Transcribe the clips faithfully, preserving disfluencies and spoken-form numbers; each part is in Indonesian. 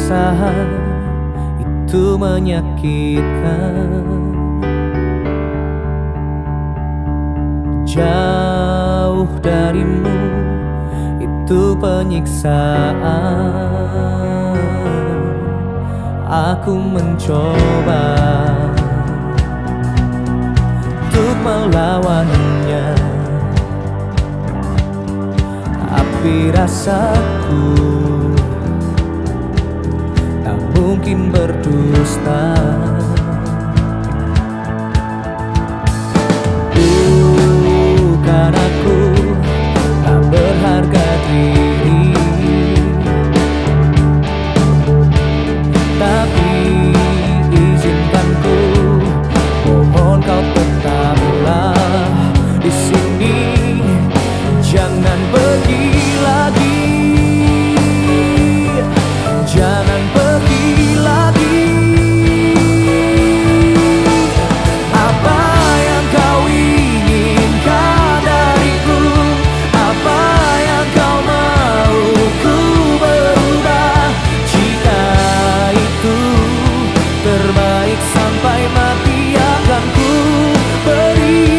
rasa itu menyakitkan. Jauh darimu itu penyiksaan. Aku mencoba untuk melawannya, tapi rasaku tak mungkin berdusta. Bukan aku tak berharga diri, tapi izinkan ku, mohon kau tetaplah di sini. Jangan pergi lagi, jangan pergi lagi. Apa yang kau inginkan dariku? Apa yang kau mau ku berubah? Jika itu terbaik sampai mati akan ku beri.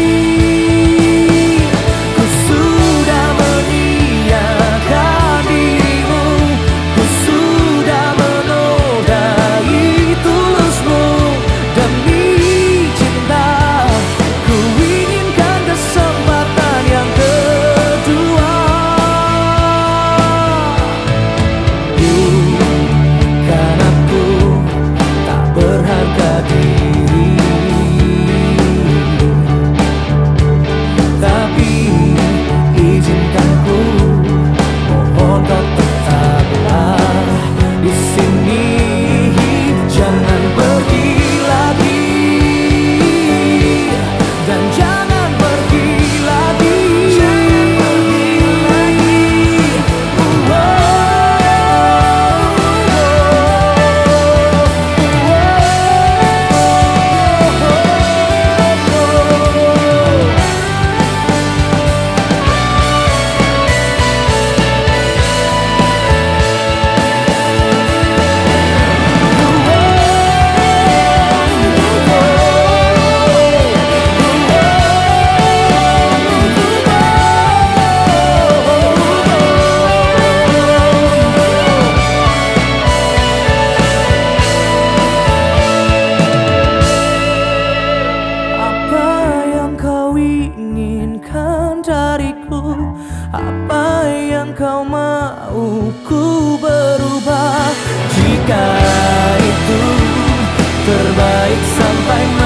Dariku, apa yang kau mau ku berubah? Jika itu terbaik sampai